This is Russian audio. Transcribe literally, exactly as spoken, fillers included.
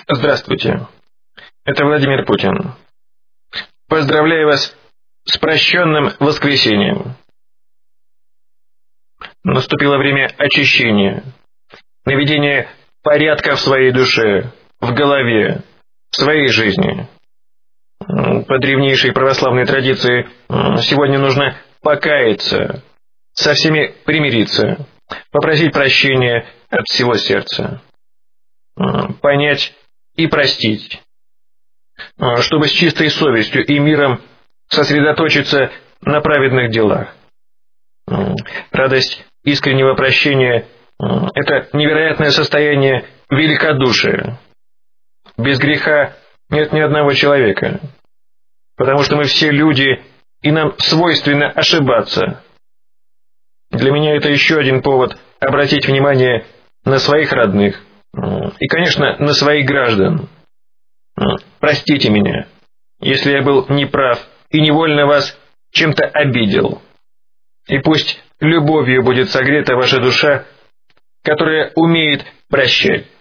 Здравствуйте, это Владимир Путин. Поздравляю вас с прощенным воскресеньем. Наступило время очищения, наведения порядка в своей душе, в голове, в своей жизни. По древнейшей православной традиции сегодня нужно покаяться, со всеми примириться, попросить прощения от всего сердца, понять и простить, чтобы с чистой совестью и миром сосредоточиться на праведных делах. Радость искреннего прощения – это невероятное состояние великодушия. Без греха нет ни одного человека, потому что мы все люди, и нам свойственно ошибаться. Для меня это еще один повод обратить внимание на своих родных и, конечно, на своих граждан. Простите меня, если я был неправ и невольно вас чем-то обидел. И пусть любовью будет согрета ваша душа, которая умеет прощать.